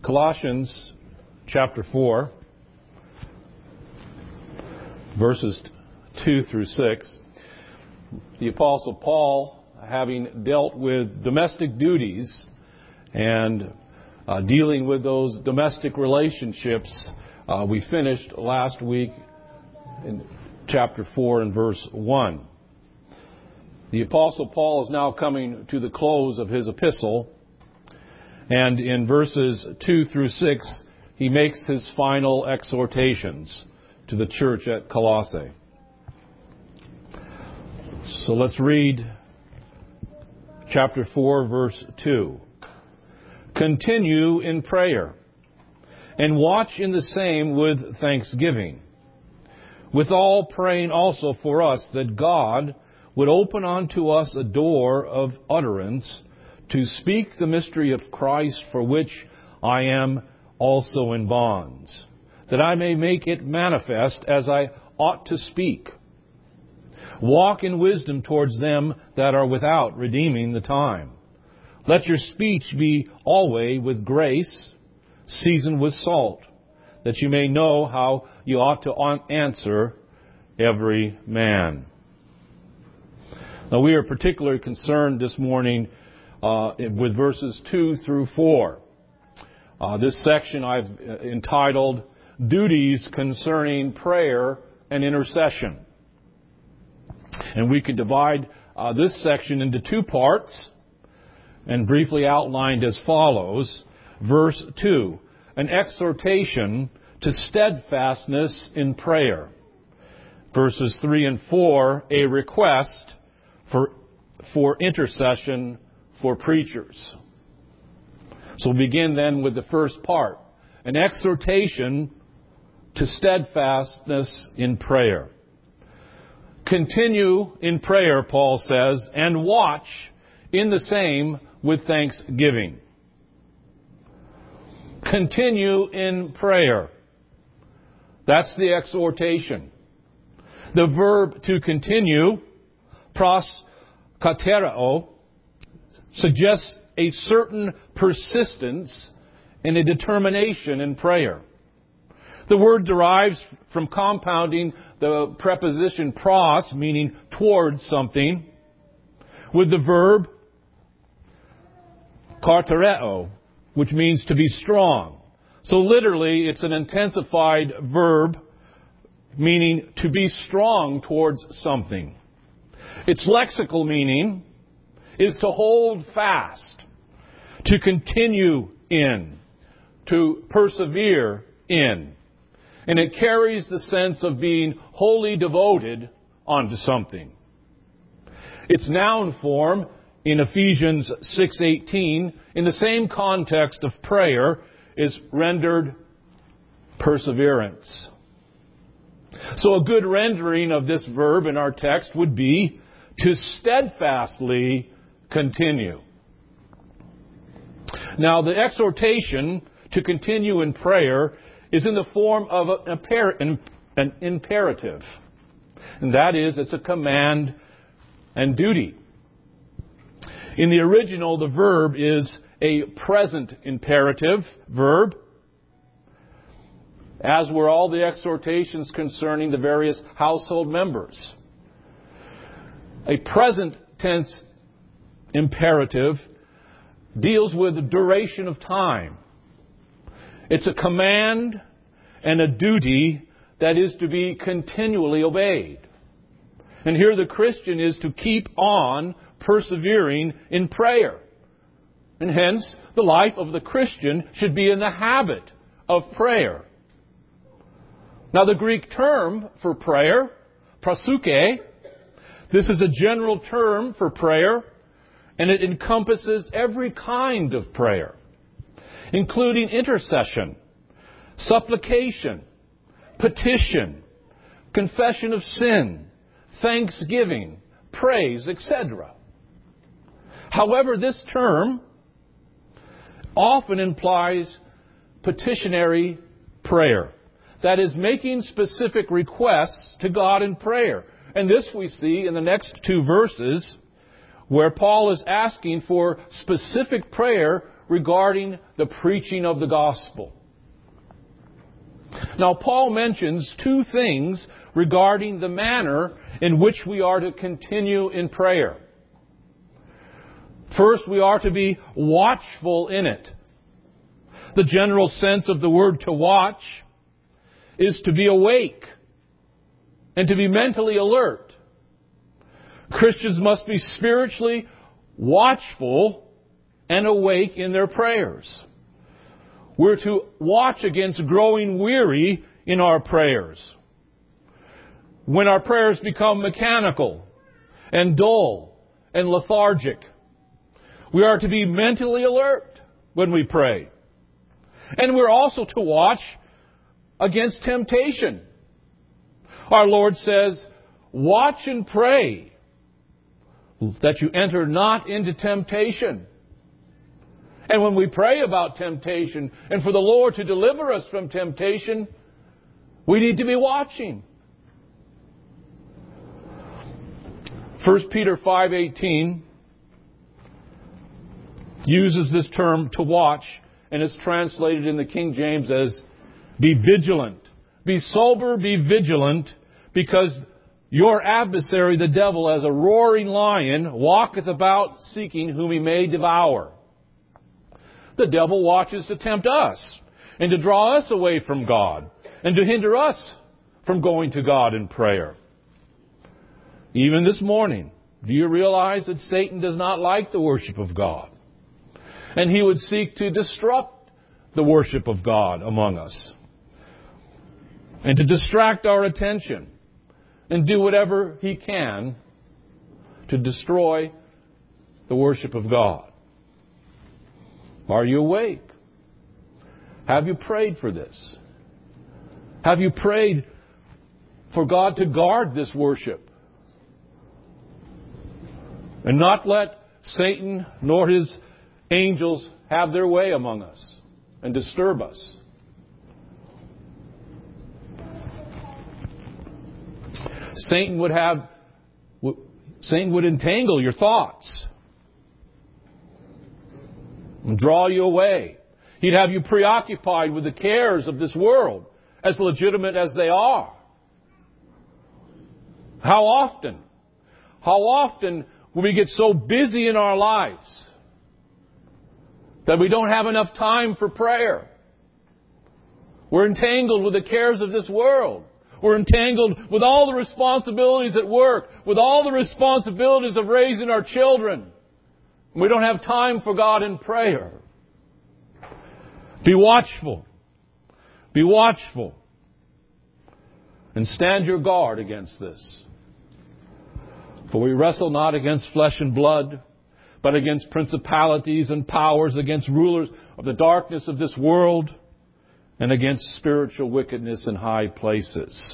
Colossians chapter 4, verses 2 through 6, the Apostle Paul, having dealt with domestic duties and dealing with those domestic relationships, we finished last week in chapter 4 and verse 1. The Apostle Paul is now coming to the close of his epistle, and in verses 2 through 6, he makes his final exhortations to the church at Colossae. So let's read chapter 4, verse 2. Continue in prayer, and watch in the same with thanksgiving, with all praying also for us, that God would open unto us a door of utterance to speak the mystery of Christ, for which I am also in bonds, that I may make it manifest as I ought to speak. Walk in wisdom towards them that are without, redeeming the time. Let your speech be always with grace, seasoned with salt, that you may know how you ought to answer every man. Now, we are particularly concerned this morning with verses 2 through 4. This section I've entitled Duties Concerning Prayer and Intercession. And we could divide this section into two parts and briefly outlined as follows. Verse 2, an exhortation to steadfastness in prayer. Verses 3 and 4, a request for intercession for preachers. So we'll begin then with the first part, an exhortation to steadfastness in prayer. Continue in prayer, Paul says, and watch in the same with thanksgiving. Continue in prayer. That's the exhortation. The verb to continue, proskatereo, suggests a certain persistence and a determination in prayer. The word derives from compounding the preposition pros, meaning towards something, with the verb kartereo, which means to be strong. So literally, it's an intensified verb meaning to be strong towards something. Its lexical meaning is to hold fast, to continue in, to persevere in. And it carries the sense of being wholly devoted onto something. Its noun form in Ephesians 6:18, in the same context of prayer, is rendered perseverance. So a good rendering of this verb in our text would be to steadfastly continue. Now, the exhortation to continue in prayer is in the form of an imperative. And that is, it's a command and duty. In the original, the verb is a present imperative verb, as were all the exhortations concerning the various household members. A present tense imperative deals with the duration of time. It's a command and a duty that is to be continually obeyed. And here the Christian is to keep on persevering in prayer. And hence, the life of the Christian should be in the habit of prayer. Now, the Greek term for prayer, proseuche, this is a general term for prayer, and it encompasses every kind of prayer, including intercession, supplication, petition, confession of sin, thanksgiving, praise, etc. However, this term often implies petitionary prayer. That is, making specific requests to God in prayer. And this we see in the next two verses, where Paul is asking for specific prayer regarding the preaching of the gospel. Now, Paul mentions two things regarding the manner in which we are to continue in prayer. First, we are to be watchful in it. The general sense of the word to watch is to be awake and to be mentally alert. Christians must be spiritually watchful and awake in their prayers. We're to watch against growing weary in our prayers. When our prayers become mechanical and dull and lethargic, we are to be mentally alert when we pray. And we're also to watch against temptation. Our Lord says, watch and pray that you enter not into temptation. And when we pray about temptation and for the Lord to deliver us from temptation, we need to be watching. 1 Peter 5:18 uses this term to watch, and it's translated in the King James as be vigilant. Be sober, be vigilant, because your adversary, the devil, as a roaring lion, walketh about seeking whom he may devour. The devil watches to tempt us and to draw us away from God and to hinder us from going to God in prayer. Even this morning, do you realize that Satan does not like the worship of God? And he would seek to disrupt the worship of God among us and to distract our attention and do whatever he can to destroy the worship of God. Are you awake? Have you prayed for this? Have you prayed for God to guard this worship and not let Satan nor his angels have their way among us and disturb us? Satan would entangle your thoughts and draw you away. He'd have you preoccupied with the cares of this world, as legitimate as they are. How often will we get so busy in our lives that we don't have enough time for prayer? We're entangled with the cares of this world. We're entangled with all the responsibilities at work, with all the responsibilities of raising our children. We don't have time for God in prayer. Be watchful. Be watchful. And stand your guard against this. For we wrestle not against flesh and blood, but against principalities and powers, against rulers of the darkness of this world, and against spiritual wickedness in high places.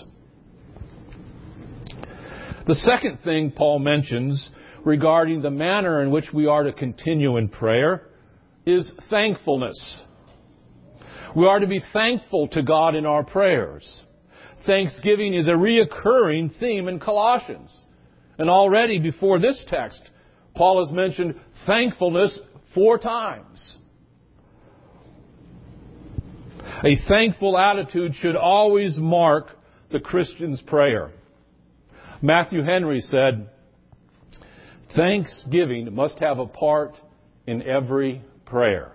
The second thing Paul mentions regarding the manner in which we are to continue in prayer is thankfulness. We are to be thankful to God in our prayers. Thanksgiving is a reoccurring theme in Colossians. And already before this text, Paul has mentioned thankfulness 4 times. A thankful attitude should always mark the Christian's prayer. Matthew Henry said, "Thanksgiving must have a part in every prayer."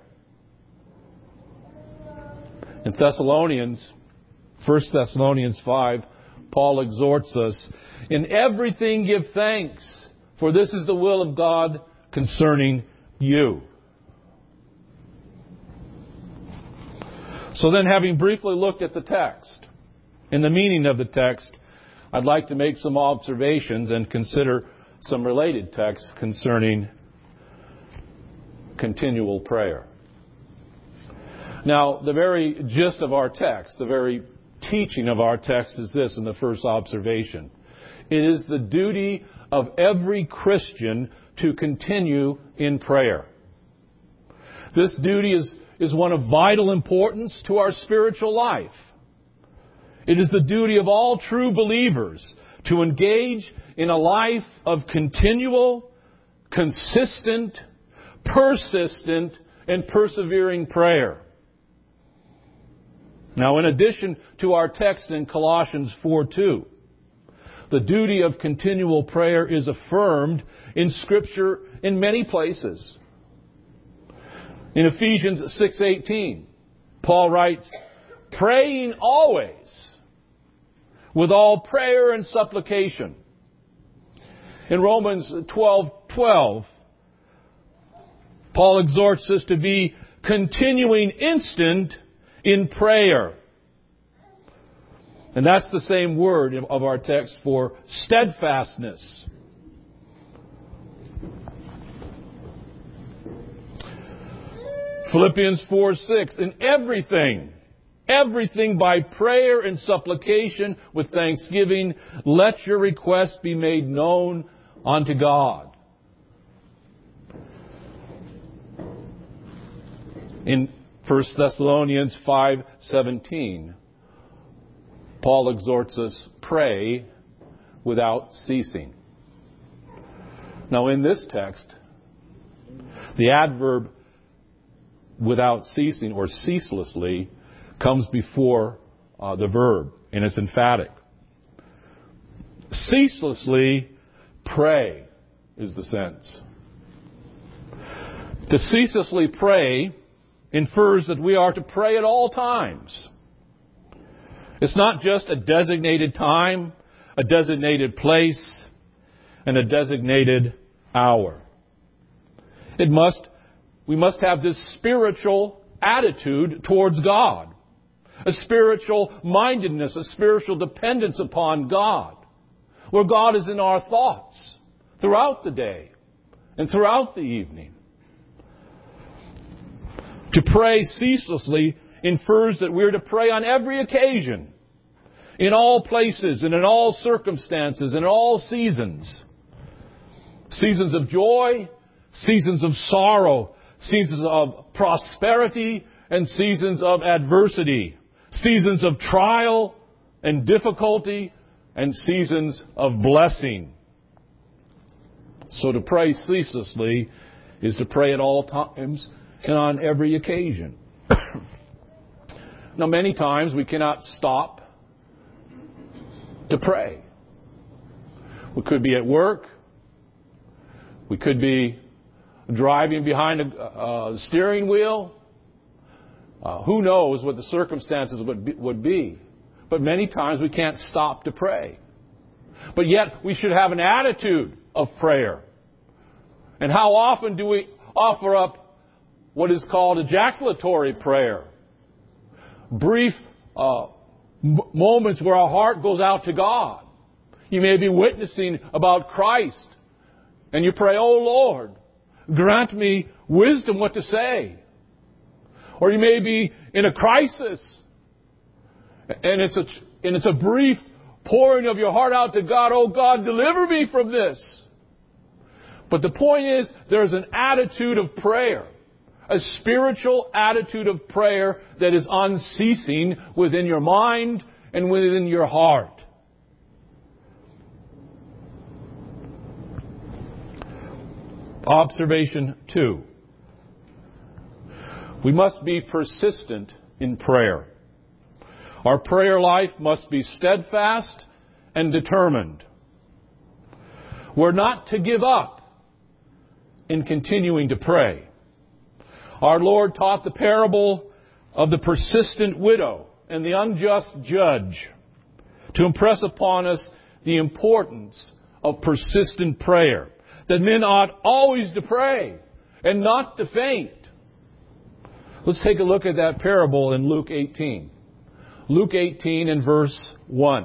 In 1 Thessalonians 5, Paul exhorts us, "In everything give thanks, for this is the will of God concerning you." So then, having briefly looked at the text and the meaning of the text, I'd like to make some observations and consider some related texts concerning continual prayer. Now, the very gist of our text, the very teaching of our text is this in the first observation. It is the duty of every Christian to continue in prayer. This duty is one of vital importance to our spiritual life. It is the duty of all true believers to engage in a life of continual, consistent, persistent, and persevering prayer. Now, in addition to our text in Colossians 4:2, the duty of continual prayer is affirmed in Scripture in many places. In Ephesians 6:18, Paul writes, "Praying always with all prayer and supplication." In Romans 12:12, Paul exhorts us to be continuing instant in prayer. And that's the same word of our text for steadfastness. Philippians 4:6, "In everything by prayer and supplication with thanksgiving, let your requests be made known unto God." In 1 Thessalonians 5:17, Paul exhorts us, "Pray without ceasing." Now, in this text, the adverb "without ceasing" or "ceaselessly" comes before the verb, and it's emphatic. Ceaselessly pray is the sense. To ceaselessly pray infers that we are to pray at all times. It's not just a designated time, a designated place, and a designated hour. We must have this spiritual attitude towards God, a spiritual mindedness, a spiritual dependence upon God, where God is in our thoughts throughout the day and throughout the evening. To pray ceaselessly infers that we're to pray on every occasion, in all places and in all circumstances, in all seasons. Seasons of joy, seasons of sorrow, seasons of prosperity, and seasons of adversity. Seasons of trial and difficulty, and seasons of blessing. So to pray ceaselessly is to pray at all times and on every occasion. Now, many times we cannot stop to pray. We could be at work. We could be driving behind a steering wheel. Who knows what the circumstances would be. But many times we can't stop to pray. But yet we should have an attitude of prayer. And how often do we offer up what is called ejaculatory prayer? Brief moments where our heart goes out to God. You may be witnessing about Christ, and you pray, "Oh Lord, grant me wisdom what to say." Or you may be in a crisis, and it's a brief pouring of your heart out to God. "Oh God, deliver me from this." But the point is, there's an attitude of prayer, a spiritual attitude of prayer that is unceasing within your mind and within your heart. Observation 2. We must be persistent in prayer. Our prayer life must be steadfast and determined. We're not to give up in continuing to pray. Our Lord taught the parable of the persistent widow and the unjust judge to impress upon us the importance of persistent prayer, that men ought always to pray and not to faint. Let's take a look at that parable in Luke 18. Luke 18 and verse 1.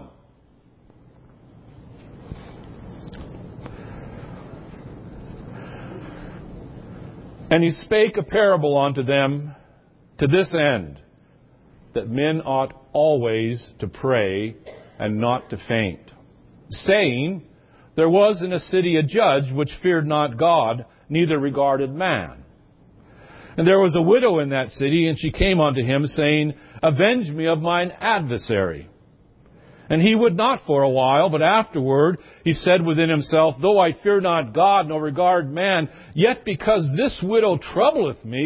"And he spake a parable unto them to this end, that men ought always to pray and not to faint, saying, There was in a city a judge which feared not God, neither regarded man. And there was a widow in that city, and she came unto him, saying, Avenge me of mine adversary. And he would not for a while, but afterward he said within himself, Though I fear not God, nor regard man, yet because this widow troubleth me,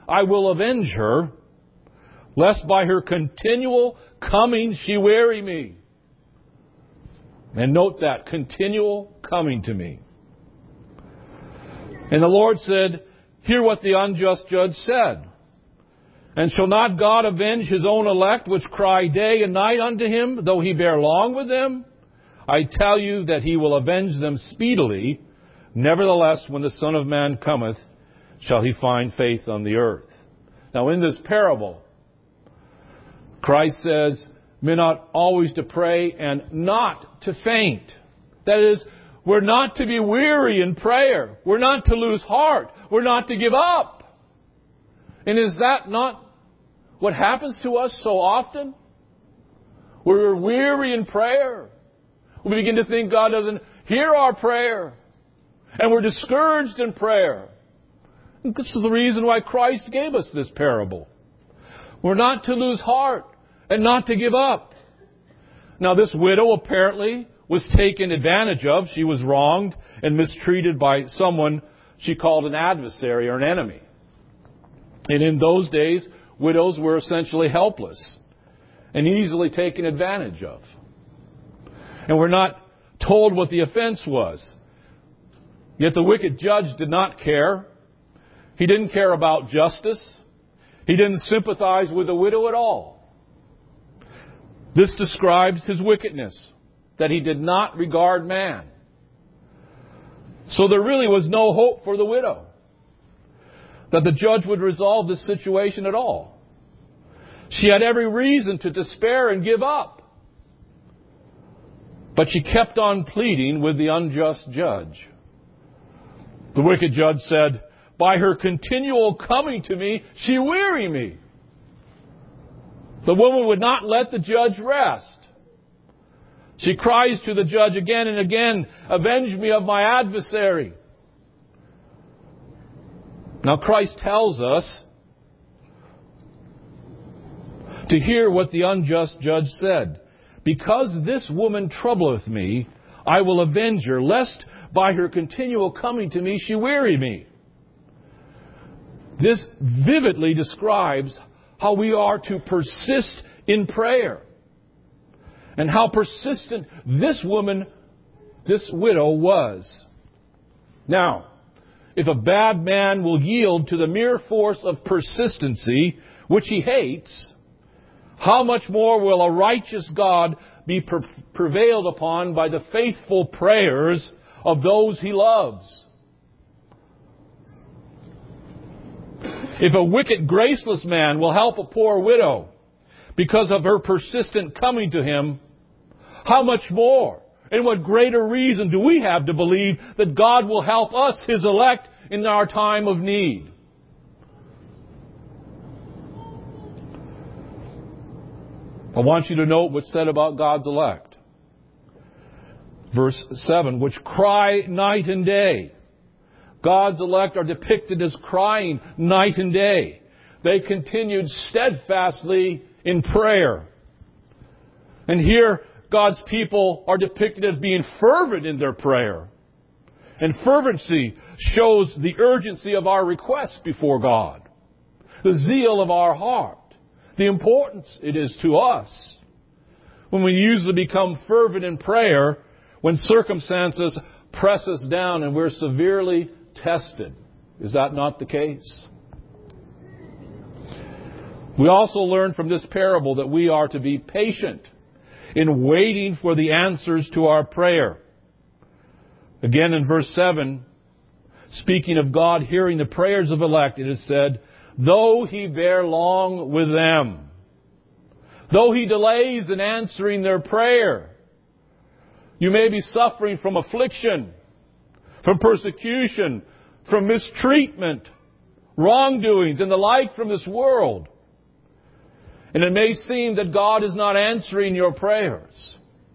I will avenge her, lest by her continual coming she weary me. And note that, continual coming to me. And the Lord said, hear what the unjust judge said. And shall not God avenge his own elect, which cry day and night unto him, though he bear long with them? I tell you that he will avenge them speedily. Nevertheless, when the Son of Man cometh, shall he find faith on the earth? Now in this parable, Christ says, men ought always to pray and not to faint. That is, we're not to be weary in prayer. We're not to lose heart. We're not to give up. And is that not what happens to us so often? We're weary in prayer. We begin to think God doesn't hear our prayer. And we're discouraged in prayer. And this is the reason why Christ gave us this parable. We're not to lose heart and not to give up. Now, this widow apparently was taken advantage of. She was wronged and mistreated by someone she called an adversary or an enemy. And in those days, widows were essentially helpless and easily taken advantage of. And we're not told what the offense was. Yet the wicked judge did not care. He didn't care about justice. He didn't sympathize with the widow at all. This describes his wickedness, that he did not regard man. So there really was no hope for the widow, that the judge would resolve this situation at all. She had every reason to despair and give up. But she kept on pleading with the unjust judge. The wicked judge said, by her continual coming to me, she weary me. The woman would not let the judge rest. She cries to the judge again and again, avenge me of my adversary. Now Christ tells us to hear what the unjust judge said. Because this woman troubleth me, I will avenge her, lest by her continual coming to me she weary me. This vividly describes how we are to persist in prayer. And how persistent this woman, this widow was. Now, if a bad man will yield to the mere force of persistency, which he hates, how much more will a righteous God be prevailed upon by the faithful prayers of those he loves? If a wicked, graceless man will help a poor widow because of her persistent coming to him, how much more and what greater reason do we have to believe that God will help us, His elect, in our time of need? I want you to note what's said about God's elect. Verse 7, which cry night and day. God's elect are depicted as crying night and day. They continued steadfastly in prayer. And here, God's people are depicted as being fervent in their prayer. And fervency shows the urgency of our request before God, the zeal of our heart, the importance it is to us. When we usually become fervent in prayer, when circumstances press us down and we're severely tested. Is that not the case? We also learn from this parable that we are to be patient in waiting for the answers to our prayer. Again in verse 7, speaking of God hearing the prayers of elect, it is said, though He bear long with them, though He delays in answering their prayer. You may be suffering from affliction, from persecution, from mistreatment, wrongdoings, and the like from this world. And it may seem that God is not answering your prayers.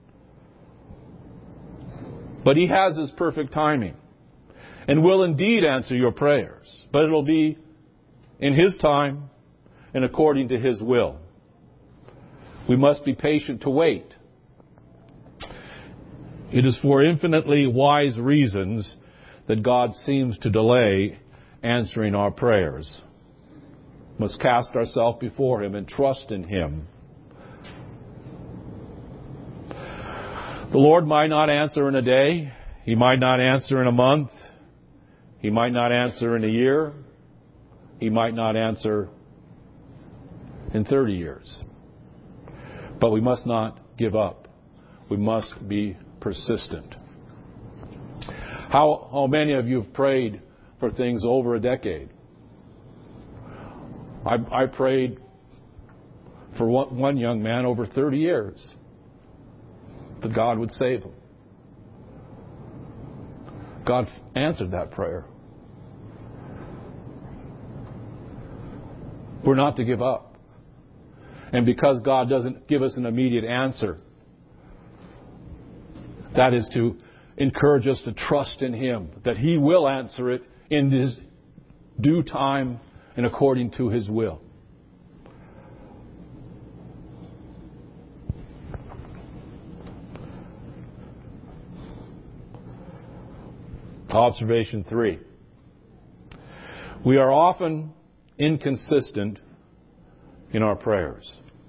But He has His perfect timing and will indeed answer your prayers. But it'll be in His time and according to His will. We must be patient to wait. It is for infinitely wise reasons that God seems to delay answering our prayers. Must cast ourselves before Him and trust in Him. The Lord might not answer in a day. He might not answer in a month. He might not answer in a year. He might not answer in 30 years. But we must not give up. We must be persistent. How many of you have prayed for things over a decade? I prayed for one young man over 30 years that God would save him. God answered that prayer. We're not to give up. And because God doesn't give us an immediate answer, that is to encourage us to trust in Him, that He will answer it in His due time and according to His will. Observation 3. We are often inconsistent in our prayers.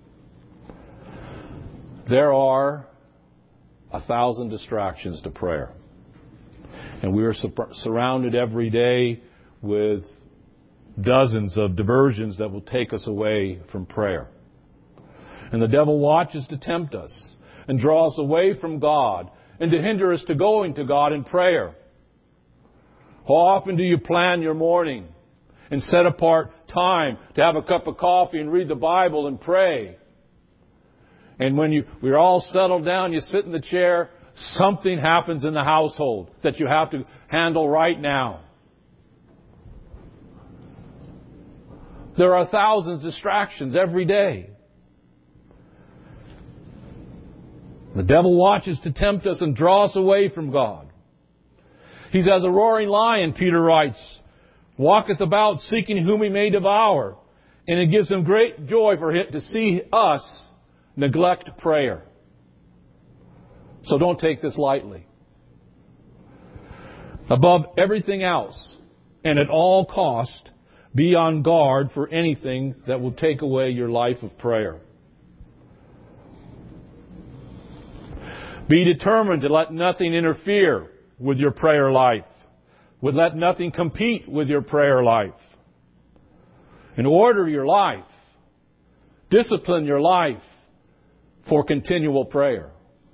There are 1,000 distractions to prayer. And we are surrounded every day with dozens of diversions that will take us away from prayer. And the devil watches to tempt us and draw us away from God and to hinder us to going to God in prayer. How often do you plan your morning and set apart time to have a cup of coffee and read the Bible and pray? And when we're all settled down, you sit in the chair, something happens in the household that you have to handle right now. There are thousands of distractions every day. The devil watches to tempt us and draw us away from God. He's as a roaring lion, Peter writes, walketh about seeking whom he may devour. And it gives him great joy for him to see us neglect prayer. So don't take this lightly. Above everything else, and at all cost, be on guard for anything that will take away your life of prayer. Be determined to let nothing interfere with your prayer life. Let nothing compete with your prayer life. And order your life. Discipline your life for continual prayer.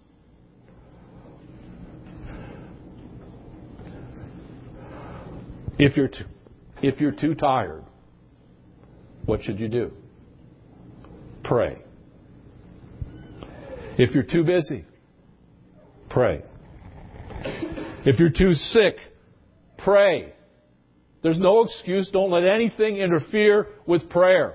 If you're too tired, what should you do? Pray. If you're too busy, pray. If you're too sick, pray. There's no excuse. Don't let anything interfere with prayer.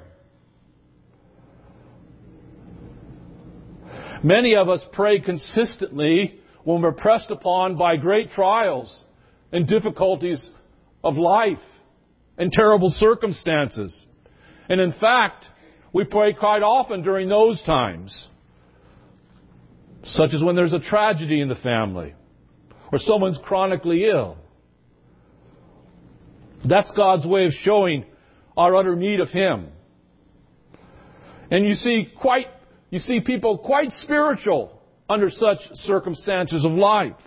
Many of us pray consistently when we're pressed upon by great trials and difficulties of life and terrible circumstances. And in fact, we pray quite often during those times, such as when there's a tragedy in the family or someone's chronically ill. That's God's way of showing our utter need of Him. And you see people quite spiritual under such circumstances of life.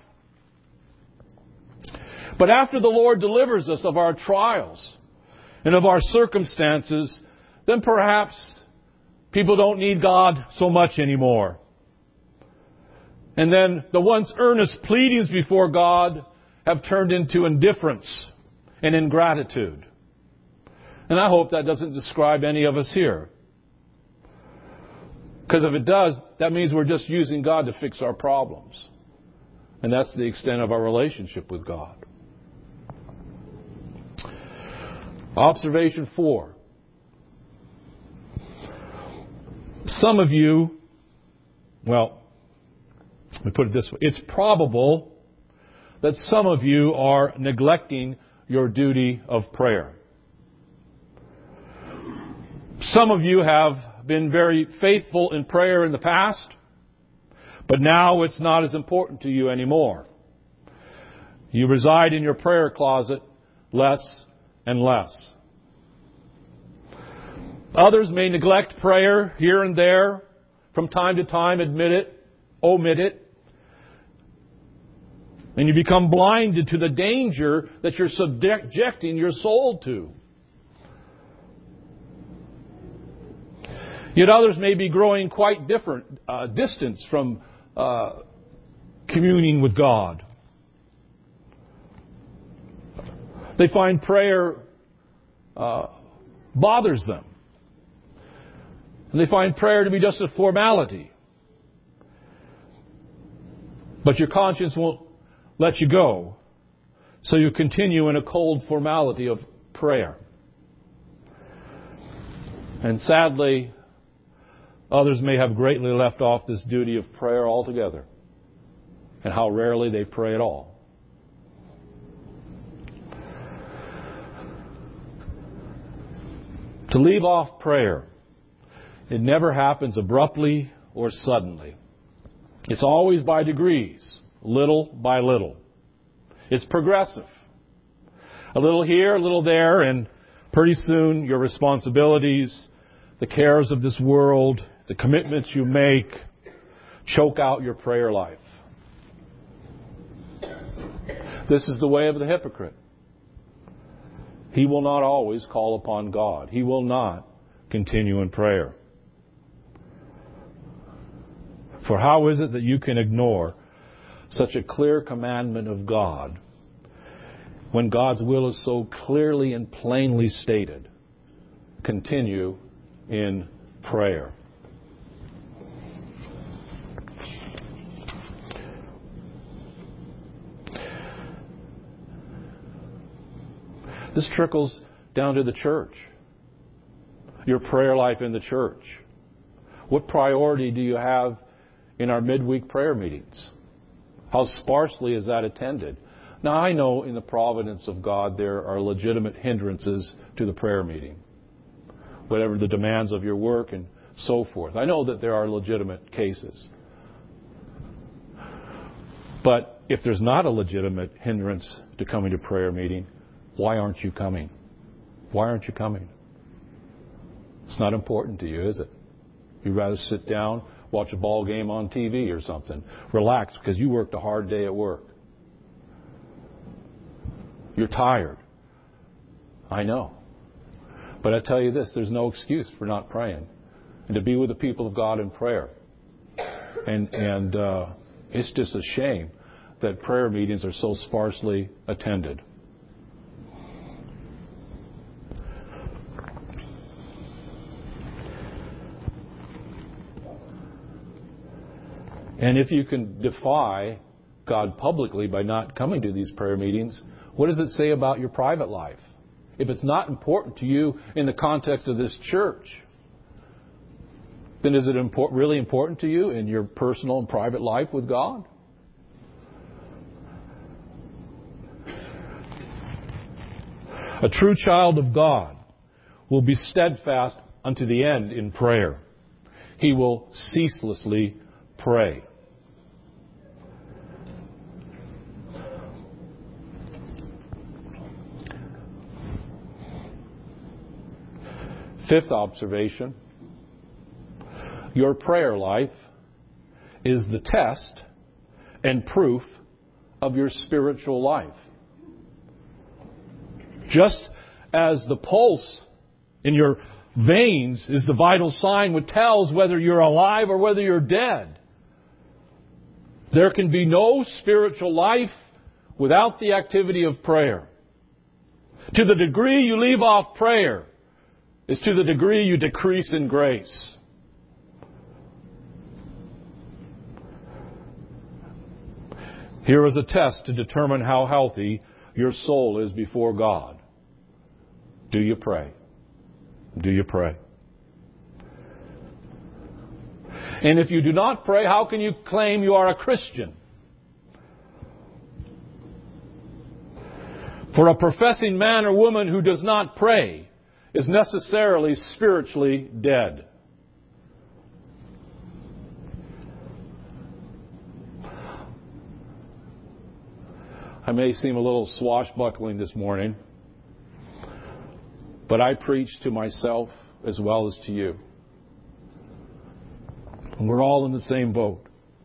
But after the Lord delivers us of our trials and of our circumstances, then perhaps people don't need God so much anymore. And then the once earnest pleadings before God have turned into indifference and ingratitude. And I hope that doesn't describe any of us here. Because if it does, that means we're just using God to fix our problems. And that's the extent of our relationship with God. Observation 4. Some of you, well, let me put it this way. It's probable that some of you are neglecting your duty of prayer. Some of you have been very faithful in prayer in the past, but now it's not as important to you anymore. You reside in your prayer closet less and less. Others may neglect prayer here and there, from time to time, admit it, omit it. And you become blinded to the danger that you're subjecting your soul to. Yet others may be growing quite different distance from communing with God. They find prayer bothers them. And they find prayer to be just a formality. But your conscience won't let you go. So you continue in a cold formality of prayer. And sadly, others may have greatly left off this duty of prayer altogether. And how rarely they pray at all. To leave off prayer, it never happens abruptly or suddenly. It's always by degrees, little by little. It's progressive. A little here, a little there, and pretty soon your responsibilities, the cares of this world, the commitments you make, choke out your prayer life. This is the way of the hypocrite. He will not always call upon God. He will not continue in prayer. For how is it that you can ignore such a clear commandment of God when God's will is so clearly and plainly stated? Continue in prayer. This trickles down to the church. Your prayer life in the church. What priority do you have in our midweek prayer meetings? How sparsely is that attended? Now, I know in the providence of God there are legitimate hindrances to the prayer meeting. Whatever the demands of your work and so forth. I know that there are legitimate cases. But if there's not a legitimate hindrance to coming to prayer meeting, why aren't you coming? Why aren't you coming? It's not important to you, is it? You'd rather sit down, watch a ball game on TV or something. Relax because you worked a hard day at work. You're tired. I know. But I tell you this, there's no excuse for not praying. And to be with the people of God in prayer. And it's just a shame that prayer meetings are so sparsely attended. And if you can defy God publicly by not coming to these prayer meetings, what does it say about your private life? If it's not important to you in the context of this church, then is it really important to you in your personal and private life with God? A true child of God will be steadfast unto the end in prayer. He will ceaselessly pray. Fifth observation, your prayer life is the test and proof of your spiritual life. Just as the pulse in your veins is the vital sign which tells whether you're alive or whether you're dead, there can be no spiritual life without the activity of prayer. To the degree you leave off prayer, is to the degree you decrease in grace. Here is a test to determine how healthy your soul is before God. Do you pray? Do you pray? And if you do not pray, how can you claim you are a Christian? For a professing man or woman who does not pray is necessarily spiritually dead. I may seem a little swashbuckling this morning, but I preach to myself as well as to you. And we're all in the same boat.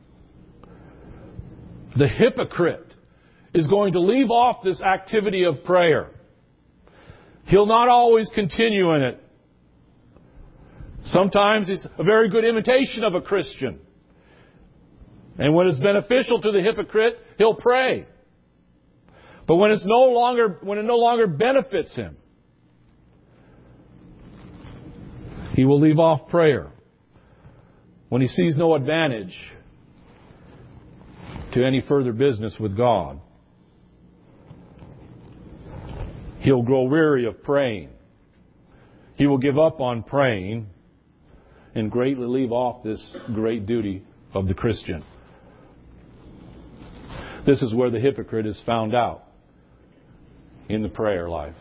The hypocrite is going to leave off this activity of prayer. He'll not always continue in it. Sometimes he's a very good imitation of a Christian. And when it's beneficial to the hypocrite, he'll pray. But when it no longer benefits him, he will leave off prayer. When he sees no advantage to any further business with God, he'll grow weary of praying. He will give up on praying and greatly leave off this great duty of the Christian. This is where the hypocrite is found out in the prayer life.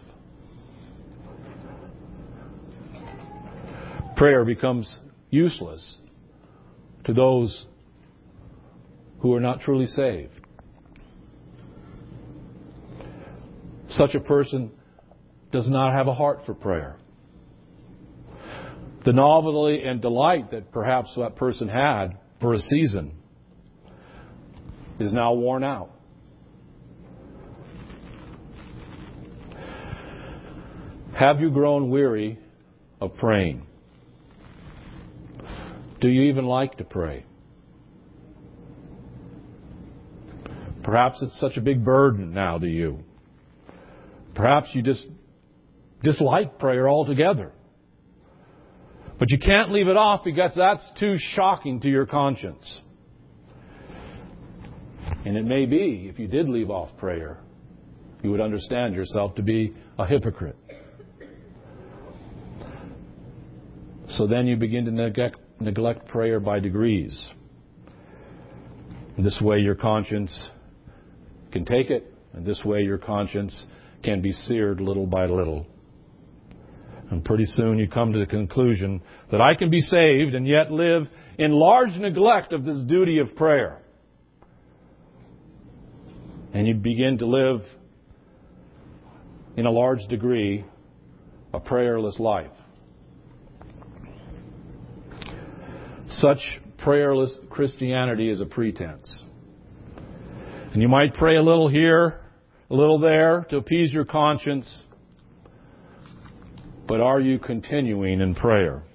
Prayer becomes useless to those who are not truly saved. Such a person does not have a heart for prayer. The novelty and delight that perhaps that person had for a season is now worn out. Have you grown weary of praying? Do you even like to pray? Perhaps it's such a big burden now to you. Perhaps you just dislike prayer altogether. But you can't leave it off because that's too shocking to your conscience. And it may be, if you did leave off prayer, you would understand yourself to be a hypocrite. So then you begin to neglect prayer by degrees. This way your conscience can take it, and this way your conscience can be seared little by little. And pretty soon you come to the conclusion that I can be saved and yet live in large neglect of this duty of prayer. And you begin to live in a large degree a prayerless life. Such prayerless Christianity is a pretense. And you might pray a little here, a little there to appease your conscience. But are you continuing in prayer?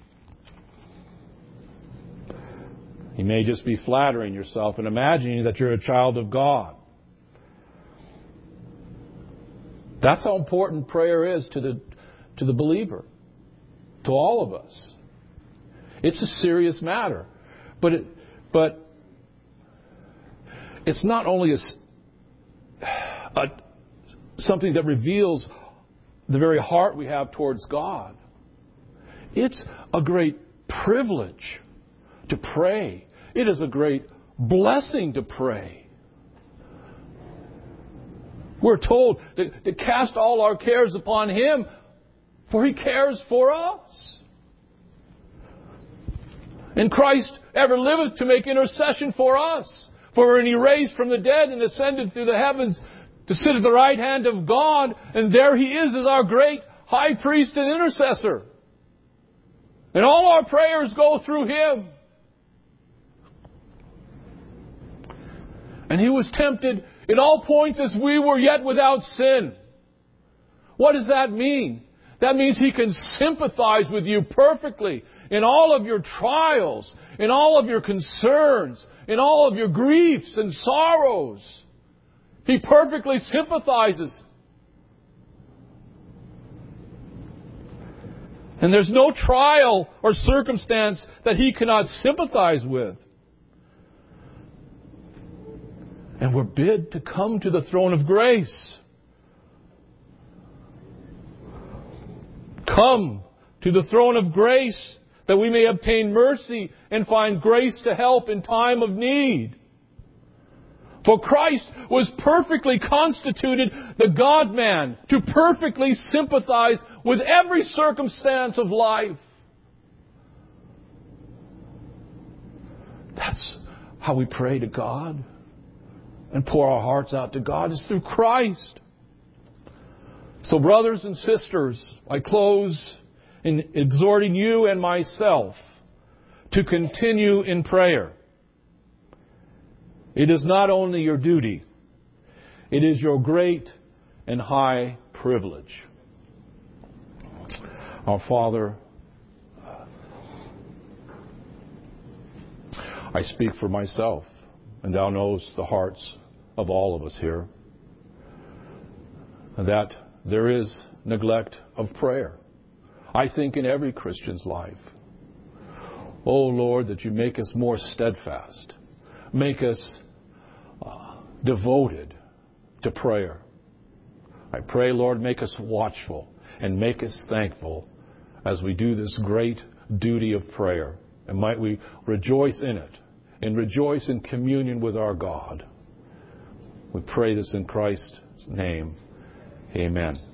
You may just be flattering yourself and imagining that you're a child of God. That's how important prayer is to the believer, to all of us. It's a serious matter, but it's not only something that reveals the very heart we have towards God. It's a great privilege to pray. It is a great blessing to pray. We're told to cast all our cares upon Him, for He cares for us. And Christ ever liveth to make intercession for us. For when He raised from the dead and ascended through the heavens to sit at the right hand of God, and there He is as our great high priest and intercessor. And all our prayers go through Him. And He was tempted in all points as we were, yet without sin. What does that mean? That means He can sympathize with you perfectly in all of your trials, in all of your concerns, in all of your griefs and sorrows. He perfectly sympathizes. And there's no trial or circumstance that He cannot sympathize with. And we're bid to come to the throne of grace. Come to the throne of grace that we may obtain mercy and find grace to help in time of need. For Christ was perfectly constituted, the God-man, to perfectly sympathize with every circumstance of life. That's how we pray to God and pour our hearts out to God, is through Christ. So brothers and sisters, I close in exhorting you and myself to continue in prayer. It is not only your duty, it is your great and high privilege. Our Father, I speak for myself, and Thou knowest the hearts of all of us here, that there is neglect of prayer. I think in every Christian's life. Oh Lord, that you make us more steadfast. Make us devoted to prayer. I pray, Lord, make us watchful and make us thankful as we do this great duty of prayer. And might we rejoice in it and rejoice in communion with our God. We pray this in Christ's name. Amen.